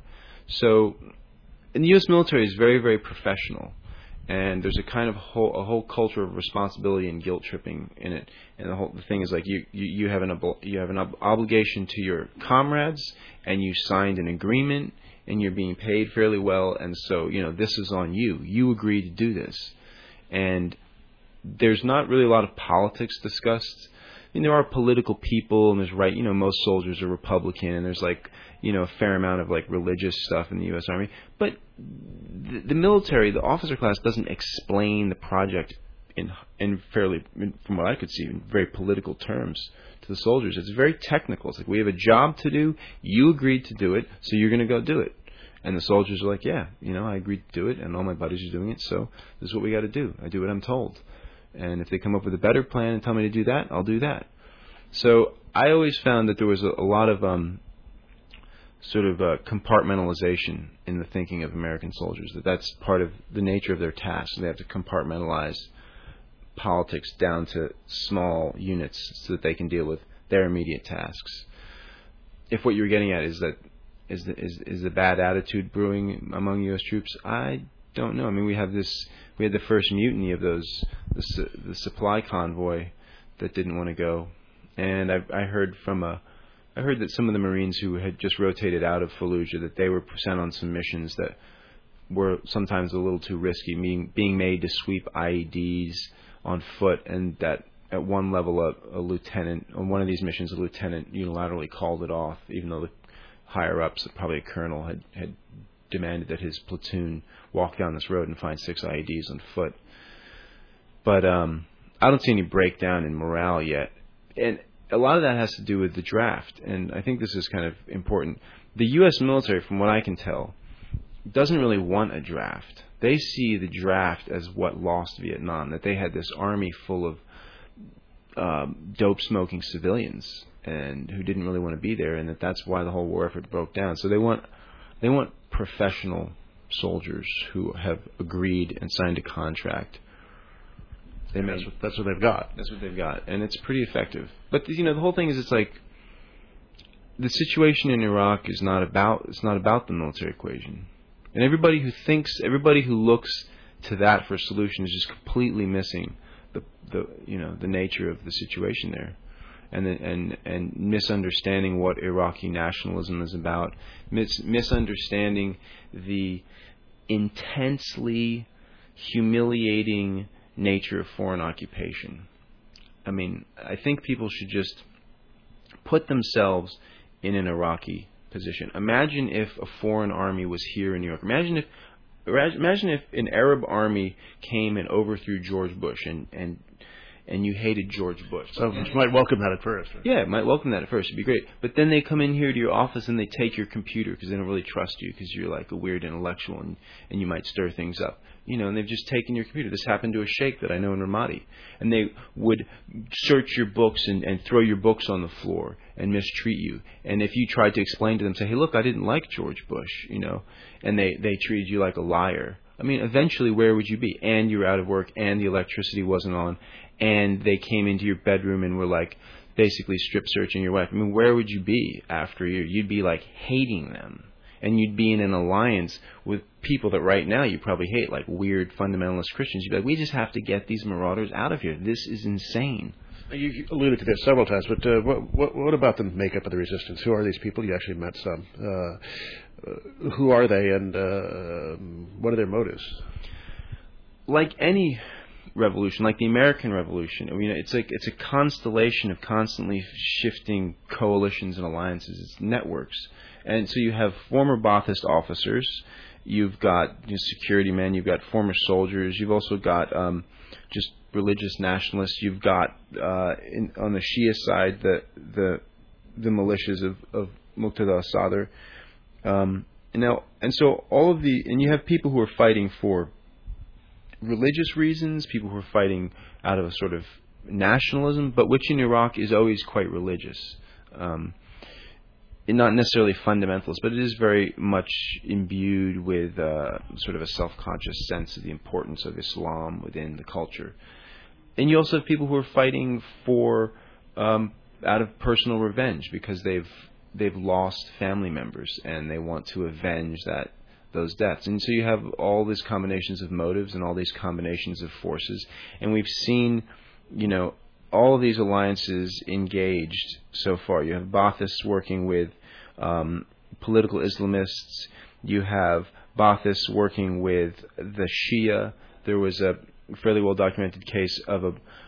so and the U S military is very very professional. And there's a kind of whole, a whole culture of responsibility and guilt tripping in it. And the whole the thing is like you, you, you have an you have an ob- obligation to your comrades, and you signed an agreement, and you're being paid fairly well, and so you know this is on you. You agreed to do this, and there's not really a lot of politics discussed. mean, there are political people, and there's right, you know, most soldiers are Republican, and there's like, you know, a fair amount of like religious stuff in the U S Army. But the, the military, the officer class, doesn't explain the project in in fairly, in, from what I could see, in very political terms to the soldiers. It's very technical. It's like, we have a job to do. You agreed to do it, so you're going to go do it. And the soldiers are like, yeah, you know, I agreed to do it, and all my buddies are doing it, so this is what we got to do. I do what I'm told. And if they come up with a better plan and tell me to do that, I'll do that. So I always found that there was a, a lot of um, sort of uh, compartmentalization in the thinking of American soldiers, that that's part of the nature of their task. They have to compartmentalize politics down to small units so that they can deal with their immediate tasks. If what you're getting at is that Is the, is is the bad attitude brewing among U S troops? I don't know. I mean, we have this. We had the first mutiny of those the, su- the supply convoy that didn't want to go, and I I heard from a I heard that some of the Marines who had just rotated out of Fallujah, that they were sent on some missions that were sometimes a little too risky, being being made to sweep I E Ds on foot, and that at one level a, a lieutenant on one of these missions a lieutenant unilaterally called it off, even though the higher ups, probably a colonel, had, had demanded that his platoon walk down this road and find six I E Ds on foot. But um, I don't see any breakdown in morale yet. And a lot of that has to do with the draft. And I think this is kind of important. The U S military, from what I can tell, doesn't really want a draft. They see the draft as what lost Vietnam, that they had this army full of um, dope-smoking civilians and who didn't really want to be there, and that that's why the whole war effort broke down. So they want they want professional soldiers who have agreed and signed a contract. They and that's, what, that's what they've got. That's what they've got, and it's pretty effective. But you know, the whole thing is, it's like the situation in Iraq is not about it's not about the military equation, and everybody who thinks, everybody who looks to that for a solution is just completely missing the the you know the nature of the situation there. And, and and misunderstanding what Iraqi nationalism is about, mis- misunderstanding the intensely humiliating nature of foreign occupation. I mean, I think people should just put themselves in an Iraqi position. Imagine if a foreign army was here in New York. Imagine if imagine if an Arab army came and overthrew George Bush, and and and you hated George Bush. So you might welcome that at first. Right? Yeah, might welcome that at first. It'd be great. But then they come in here to your office and they take your computer because they don't really trust you, because you're like a weird intellectual and, and you might stir things up. You know, and they've just taken your computer. This happened to a sheikh that I know in Ramadi. And they would search your books and, and throw your books on the floor and mistreat you. And if you tried to explain to them, say, hey, look, I didn't like George Bush, you know, and they, they treated you like a liar. I mean, eventually, where would you be? And you were out of work, and the electricity wasn't on, and they came into your bedroom and were like basically strip searching your wife. I mean, where would you be after a year? You'd be like hating them, and you'd be in an alliance with people that right now you probably hate, like weird fundamentalist Christians. You'd be like, we just have to get these marauders out of here. This is insane. You alluded to this several times, but uh, what, what, what about the makeup of the resistance? Who are these people? You actually met some. Uh, uh, who are they, and uh, what are their motives? Like any revolution, like the American Revolution, I mean, it's like it's a constellation of constantly shifting coalitions and alliances. It's networks, and so you have former Ba'athist officers, you've got you know, security men, you've got former soldiers, you've also got um, just religious nationalists. You've got uh, in, on the Shia side the the the militias of of Muqtada al-Sadr, um, and now and so all of the and you have people who are fighting for religious reasons, people who are fighting out of a sort of nationalism, but which in Iraq is always quite religious. Um, not necessarily fundamentalist, but it is very much imbued with uh, sort of a self-conscious sense of the importance of Islam within the culture. And you also have people who are fighting for um, out of personal revenge because they've they've lost family members and they want to avenge that those deaths. And so you have all these combinations of motives and all these combinations of forces. And we've seen, you know, all of these alliances engaged so far. You have Baathists working with um, political Islamists. You have Baathists working with the Shia. There was a fairly well documented case of a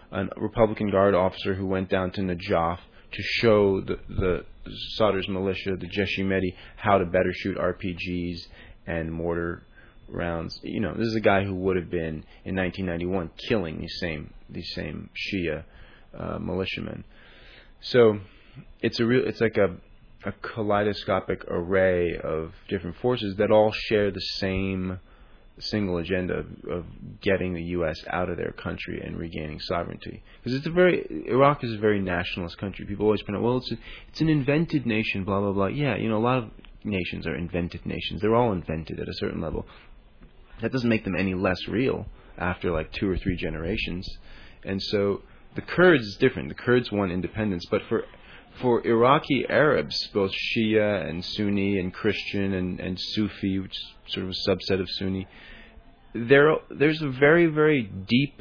a Republican Guard officer who went down to Najaf to show the, the Sadr's militia, the Jaish-e Mehdi, how to better shoot R P Gs and mortar rounds. You know, this is a guy who would have been in nineteen ninety-one killing these same these same Shia uh, militiamen. So it's a real, it's like a a kaleidoscopic array of different forces that all share the same single agenda of, of getting the U S out of their country and regaining sovereignty. Because it's a very Iraq is a very nationalist country. People always point out, well, it's a, it's an invented nation, blah blah blah. Yeah, you know, a lot of nations are invented nations. They're all invented at a certain level. That doesn't make them any less real after like two or three generations. And so the Kurds is different. The Kurds want independence, but for for Iraqi Arabs, both Shia and Sunni and Christian and, and Sufi, which is sort of a subset of Sunni, there there's a very, very deep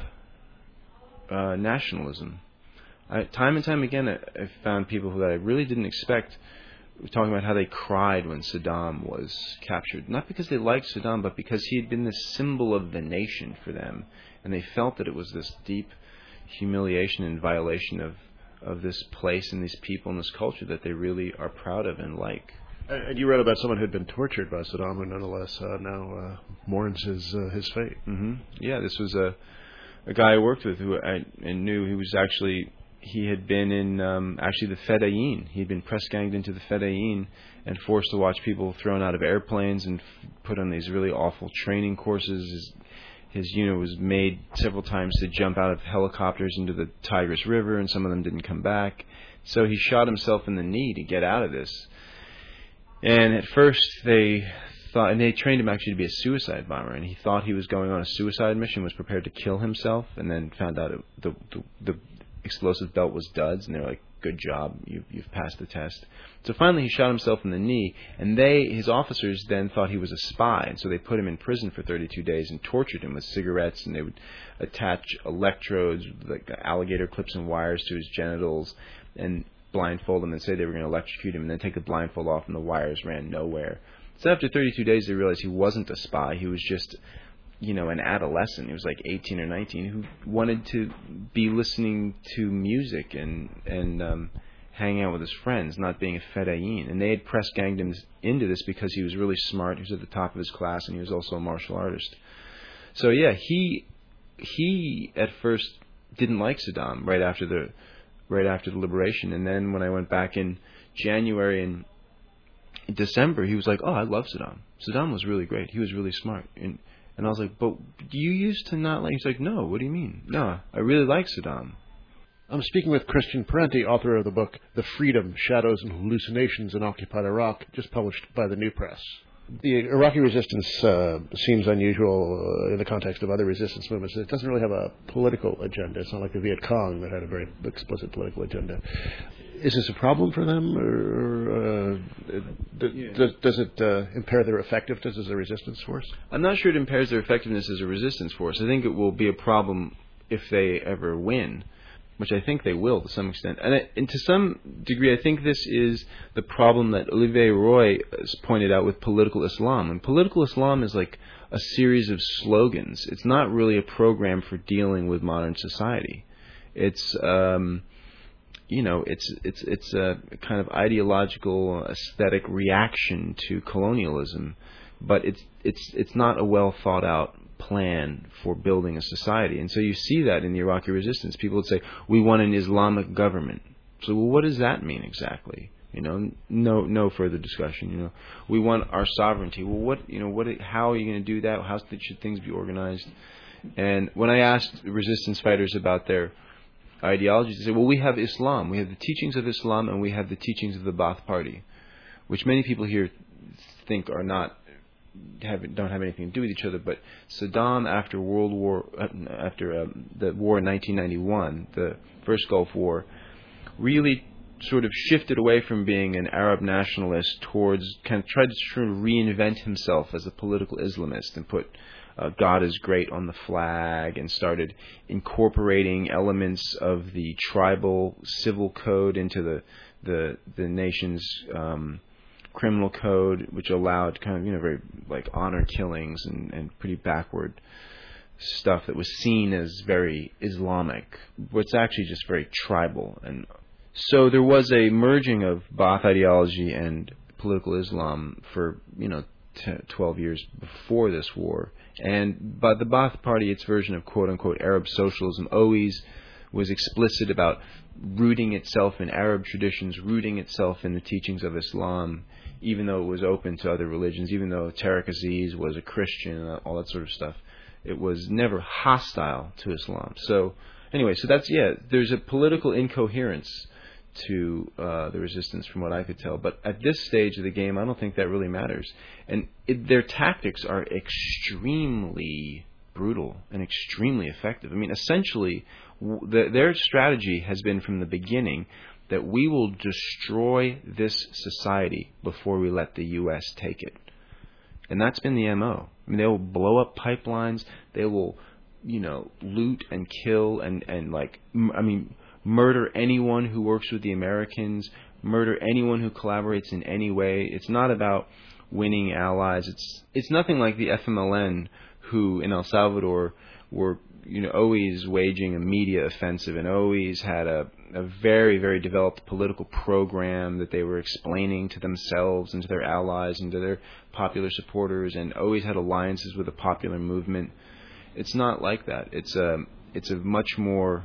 uh, nationalism. I, time and time again, I, I found people who that I really didn't expect talking about how they cried when Saddam was captured. Not because they liked Saddam, but because he had been the symbol of the nation for them. And they felt that it was this deep humiliation and violation of, of this place and these people and this culture that they really are proud of and like. And you read about someone who had been tortured by Saddam and nonetheless uh, now uh, mourns his uh, his fate. Mm-hmm. Yeah, this was a a guy I worked with who I and knew he was actually... He had been in um, actually the Fedayeen. He had been press ganged into the Fedayeen and forced to watch people thrown out of airplanes and f- put on these really awful training courses. His, his unit was made several times to jump out of helicopters into the Tigris River, and some of them didn't come back. So he shot himself in the knee to get out of this. And at first they thought, and they trained him actually to be a suicide bomber, and he thought he was going on a suicide mission, was prepared to kill himself, and then found out it, the, the the explosive belt was duds, and they're like, good job, you, you've passed the test. So finally he shot himself in the knee, and they, his officers then thought he was a spy, and so they put him in prison for thirty-two days and tortured him with cigarettes, and they would attach electrodes, like alligator clips and wires to his genitals, and blindfold him and say they were going to electrocute him, and then take the blindfold off, and the wires ran nowhere. So after thirty-two days they realized he wasn't a spy, he was just... you know, an adolescent. He was like eighteen or nineteen who wanted to be listening to music and and um, hanging out with his friends, not being a Fedayeen. And they had press ganged him into this because he was really smart. He was at the top of his class, and he was also a martial artist. So yeah, he he at first didn't like Saddam right after the right after the liberation, and then when I went back in January and December, he was like, "Oh, I love Saddam. Saddam was really great. He was really smart." And And I was like, but you used to not like... He's like, no, what do you mean? No, I really like Saddam. I'm speaking with Christian Parenti, author of the book The Freedom, Shadows and Hallucinations in Occupied Iraq, just published by the New Press. The Iraqi resistance uh, seems unusual uh, in the context of other resistance movements. It doesn't really have a political agenda. It's not like the Viet Cong that had a very explicit political agenda. Is this a problem for them, or uh, d- yeah. does, does it uh, impair their effectiveness as a resistance force? I'm not sure it impairs their effectiveness as a resistance force. I think it will be a problem if they ever win, which I think they will to some extent. And, I, and to some degree, I think this is the problem that Olivier Roy has pointed out with political Islam. And political Islam is like a series of slogans. It's not really a program for dealing with modern society. It's... Um, You know, it's it's it's a kind of ideological, aesthetic reaction to colonialism, but it's it's it's not a well thought out plan for building a society. And so you see that in the Iraqi resistance. People would say, "We want an Islamic government." So, well, what does that mean exactly? You know, no no further discussion. You know, we want our sovereignty. Well, what you know, what how are you going to do that? How should things be organized? And when I asked resistance fighters about their ideologies, they say, well, we have Islam, we have the teachings of Islam, and we have the teachings of the Ba'ath Party, which many people here think are not have don't have anything to do with each other. But Saddam, after World War, after um, the war in nineteen ninety-one, the first Gulf War, really sort of shifted away from being an Arab nationalist towards kind of tried to sort of reinvent himself as a political Islamist and put Uh, God is great on the flag, and started incorporating elements of the tribal civil code into the the, the nation's um, criminal code, which allowed kind of, you know, very like honor killings and, and pretty backward stuff that was seen as very Islamic, but it's actually just very tribal. And so there was a merging of Ba'ath ideology and political Islam for, you know, t- twelve years before this war. And but the Ba'ath Party, its version of quote-unquote Arab socialism, always was explicit about rooting itself in Arab traditions, rooting itself in the teachings of Islam, even though it was open to other religions, even though Tariq Aziz was a Christian and all that sort of stuff. It was never hostile to Islam. So anyway, so that's, yeah, there's a political incoherence to uh, the resistance from what I could tell. But at this stage of the game, I don't think that really matters. And it, their tactics are extremely brutal and extremely effective. I mean, essentially, w- the, their strategy has been from the beginning that we will destroy this society before we let the U S take it. And that's been the M O. I mean, they will blow up pipelines. They will, you know, loot and kill and, and like, m- I mean, murder anyone who works with the Americans, murder anyone who collaborates in any way. It's not about winning allies. It's it's nothing like the F M L N, who in El Salvador were, you know, always waging a media offensive and always had a, a very, very developed political program that they were explaining to themselves and to their allies and to their popular supporters, and always had alliances with the popular movement. It's not like that. It's a it's a much more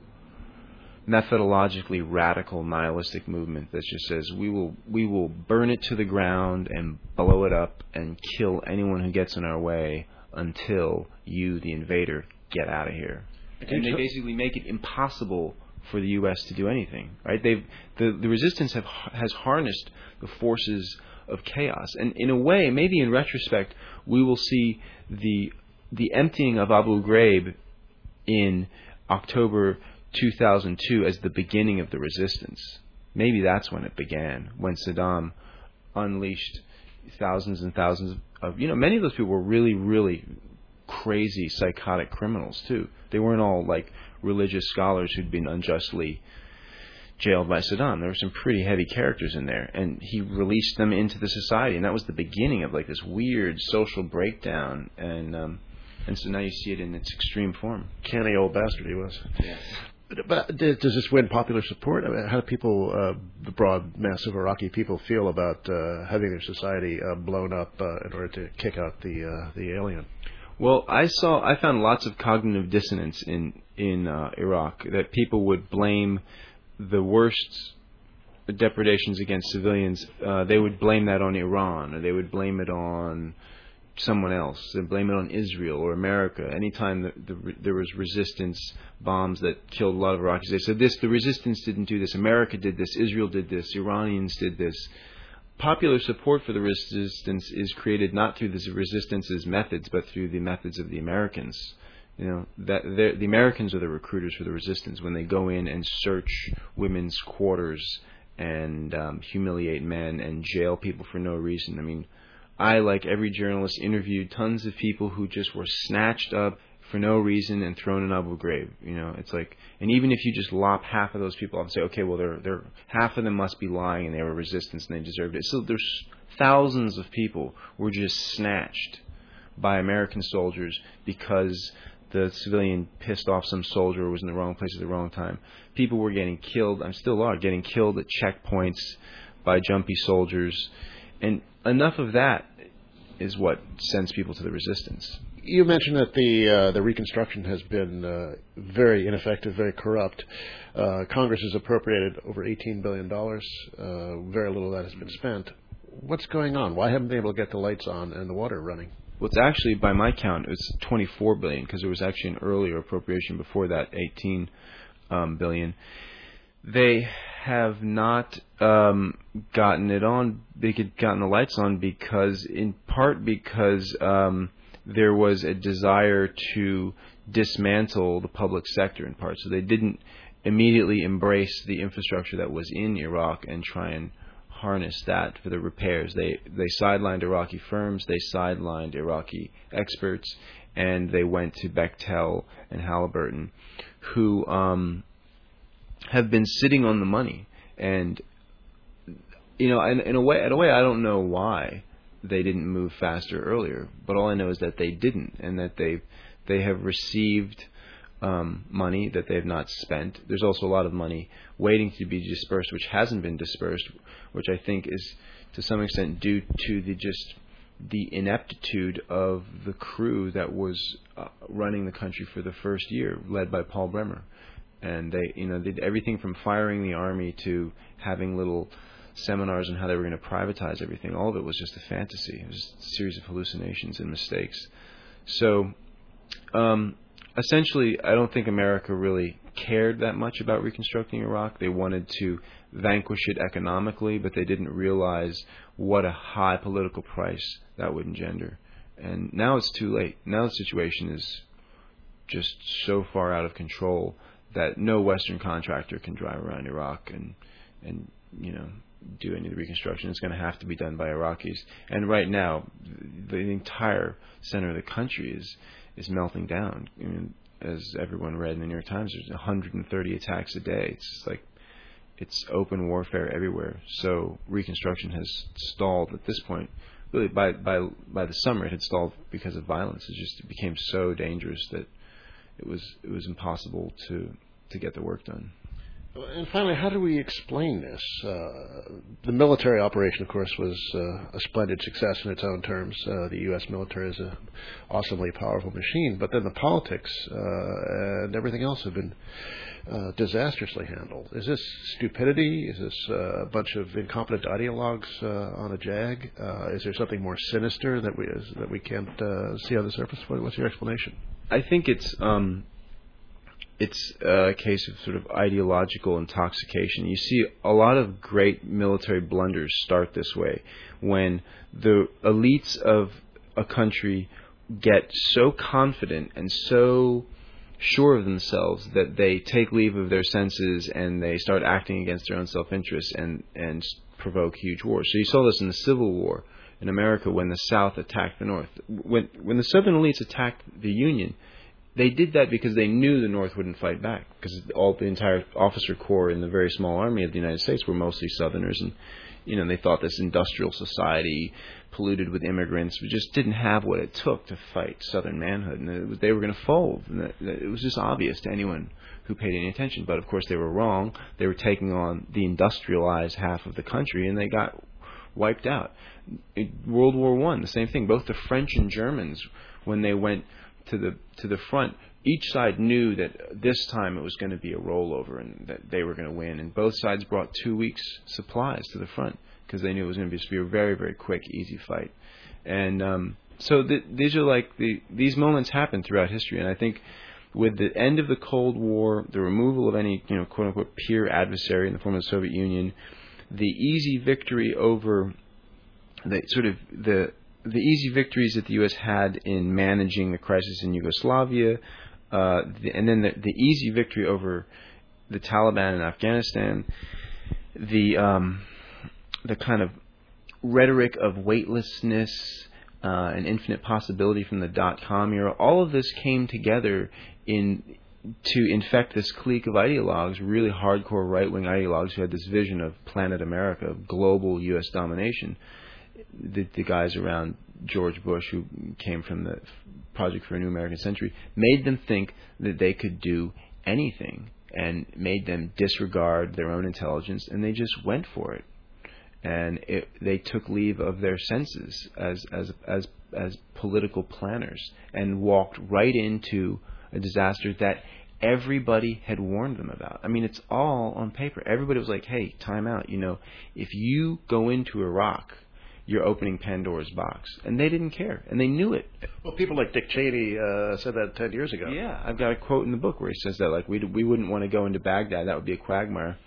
methodologically radical nihilistic movement that just says we will we will burn it to the ground and blow it up and kill anyone who gets in our way until you, the invader, get out of here. And they basically make it impossible for the U S to do anything, right? They've the, the resistance have has harnessed the forces of chaos, and in a way, maybe in retrospect, we will see the the emptying of Abu Ghraib in October two thousand two as the beginning of the resistance. Maybe that's when it began, when Saddam unleashed thousands and thousands of, you know, many of those people were really, really crazy, psychotic criminals too. They weren't all like religious scholars who'd been unjustly jailed by Saddam. There were some pretty heavy characters in there, and he released them into the society, and that was the beginning of like this weird social breakdown. And um, and so now you see it in its extreme form. Canny old bastard he was. Yes. But, but does this win popular support? I mean, how do people, uh, the broad mass of Iraqi people, feel about uh, having their society uh, blown up uh, in order to kick out the uh, the alien? Well, I saw, I found lots of cognitive dissonance in in uh, Iraq, that people would blame the worst depredations against civilians. Uh, they would blame that on Iran, or they would blame it on someone else. They blame it on Israel or America. Anytime the, the, there was resistance bombs that killed a lot of Iraqis, they said this: the resistance didn't do this. America did this. Israel did this. Iranians did this. Popular support for the resistance is created not through the resistance's methods, but through the methods of the Americans. You know, that the Americans are the recruiters for the resistance when they go in and search women's quarters and um, humiliate men and jail people for no reason. I mean, I, like every journalist, interviewed tons of people who just were snatched up for no reason and thrown in Abu Ghraib. You know, it's like, and even if you just lop half of those people off and say, okay, well, they're they're half of them must be lying and they were resistance and they deserved it. So there's thousands of people were just snatched by American soldiers because the civilian pissed off some soldier or was in the wrong place at the wrong time. People were getting killed. I'm still are getting killed at checkpoints by jumpy soldiers, and enough of that is what sends people to the resistance. You mentioned that the uh, the reconstruction has been uh, very ineffective, very corrupt. Uh, Congress has appropriated over eighteen billion dollars. Uh, very little of that has been spent. What's going on? Why haven't they been able to get the lights on and the water running? Well, it's actually, by my count, it's twenty-four billion dollars, because there was actually an earlier appropriation before that, eighteen um, billion dollars. They have not um, gotten it on, they could gotten the lights on because, in part because um, there was a desire to dismantle the public sector in part. So they didn't immediately embrace the infrastructure that was in Iraq and try and harness that for the repairs. They they sidelined Iraqi firms, they sidelined Iraqi experts, and they went to Bechtel and Halliburton, who um, have been sitting on the money. And you know, in, in a way, in a way, I don't know why they didn't move faster earlier, but all I know is that they didn't, and that they They have received um, money that they have not spent. There's also a lot of money waiting to be dispersed, which hasn't been dispersed, which I think is to some extent due to the just the ineptitude of the crew that was uh, running the country for the first year, led by Paul Bremer. And they, you know, did everything from firing the army to having little seminars on how they were going to privatize everything. All of it was just a fantasy. It was a series of hallucinations and mistakes. So, um, essentially, I don't think America really cared that much about reconstructing Iraq. They wanted to vanquish it economically, but they didn't realize what a high political price that would engender. And now it's too late. Now the situation is just so far out of control that no Western contractor can drive around Iraq and, and you know, do any of the reconstruction. It's going to have to be done by Iraqis. And right now, the entire center of the country is is melting down. I mean, as everyone read in the New York Times, there's one hundred thirty attacks a day. It's just like it's open warfare everywhere. So reconstruction has stalled at this point. Really, by by by the summer, it had stalled because of violence. It just it became so dangerous that it was it was impossible to to get the work done. And finally, how do we explain this? Uh, the military operation, of course, was uh, a splendid success in its own terms. Uh, the U S military is an awesomely powerful machine, but then the politics uh, and everything else have been uh, disastrously handled. Is this stupidity? Is this uh, a bunch of incompetent ideologues uh, on a jag? Uh, is there something more sinister that we that we can't uh, see on the surface? What, what's your explanation? I think it's um, it's a case of sort of ideological intoxication. You see a lot of great military blunders start this way, when the elites of a country get so confident and so sure of themselves that they take leave of their senses and they start acting against their own self-interest and, and provoke huge wars. So you saw this in the Civil War in America when the South attacked the North. When, when the Southern elites attacked the Union, they did that because they knew the North wouldn't fight back, because all the entire officer corps in the very small army of the United States were mostly Southerners, and you know they thought this industrial society polluted with immigrants just didn't have what it took to fight Southern manhood, and it was, they were going to fold. And it was just obvious to anyone who paid any attention. But of course they were wrong. They were taking on the industrialized half of the country, and they got wiped out. In World War One, the same thing. Both the French and Germans, when they went to the to the front, each side knew that this time it was going to be a rollover and that they were going to win. And both sides brought two weeks' supplies to the front because they knew it was going to be a very, very quick, easy fight. And um, so th- these are like the these moments happen throughout history. And I think with the end of the Cold War, the removal of any you know quote unquote peer adversary in the form of the Soviet Union, the easy victory over the sort of the the easy victories that the U S had in managing the crisis in Yugoslavia, uh, the, and then the, the easy victory over the Taliban in Afghanistan, the um, the kind of rhetoric of weightlessness uh, and infinite possibility from the dot-com era, all of this came together in to infect this clique of ideologues, really hardcore right-wing ideologues who had this vision of planet America, of global U S domination. The, the guys around George Bush, who came from the Project for a New American Century, made them think that they could do anything and made them disregard their own intelligence, and they just went for it. And it, they took leave of their senses as, as, as, as political planners and walked right into a disaster that everybody had warned them about. I mean, it's all on paper. Everybody was like, hey, time out. You know, if you go into Iraq, you're opening Pandora's box. And they didn't care. And they knew it. Well, people like Dick Cheney uh, said that ten years ago. Yeah, I've got a quote in the book where he says that, like, we we wouldn't want to go into Baghdad. That would be a quagmire.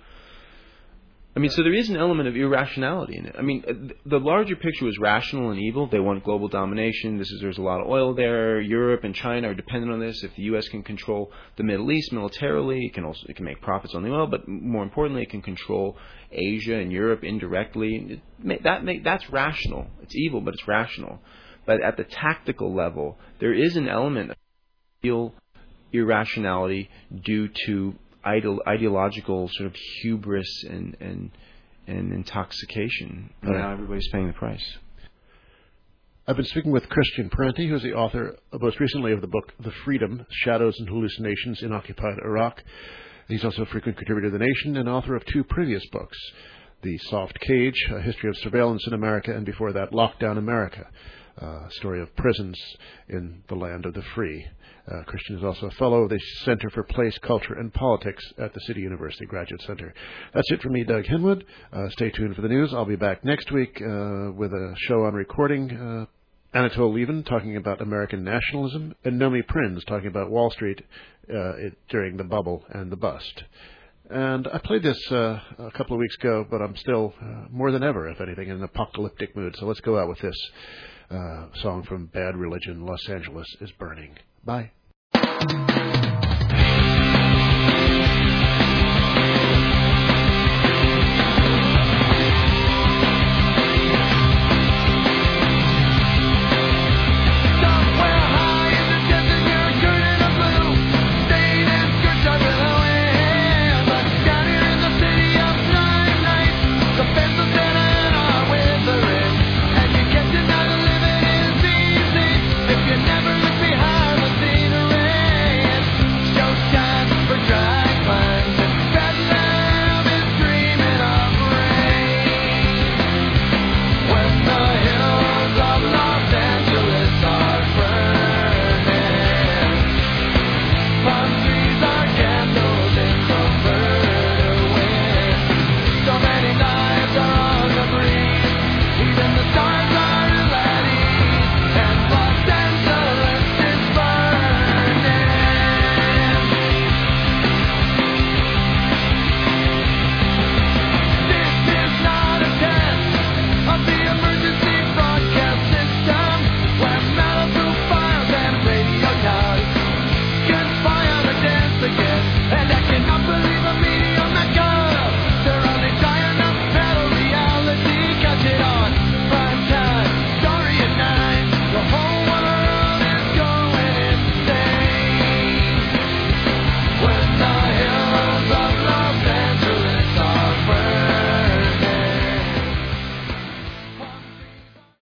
I mean, so there is an element of irrationality in it. I mean, the larger picture was rational and evil. They want global domination. This is there's a lot of oil there. Europe and China are dependent on this. If the U S can control the Middle East militarily, it can also it can make profits on the oil. But more importantly, it can control Asia and Europe indirectly. It, that make, that's rational. It's evil, but it's rational. But at the tactical level, there is an element of real irrationality due to Ideal, ideological sort of hubris and and, and intoxication. But now everybody's paying the price. I've been speaking with Christian Parenti, who is the author, uh, most recently, of the book The Freedom, Shadows and Hallucinations in Occupied Iraq. He's also a frequent contributor to The Nation and author of two previous books, The Soft Cage, A History of Surveillance in America, and before that, Lockdown America, a story of prisons in the land of the free. Uh, Christian is also a fellow of the Center for Place, Culture, and Politics at the City University Graduate Center. That's it for me, Doug Henwood. Uh, stay tuned for the news. I'll be back next week uh, with a show on recording. Uh, Anatole Lieven talking about American nationalism, and Nomi Prins talking about Wall Street uh, it, during the bubble and the bust. And I played this uh, a couple of weeks ago, but I'm still, uh, more than ever, if anything, in an apocalyptic mood. So let's go out with this uh, song from Bad Religion, Los Angeles is Burning. Bye.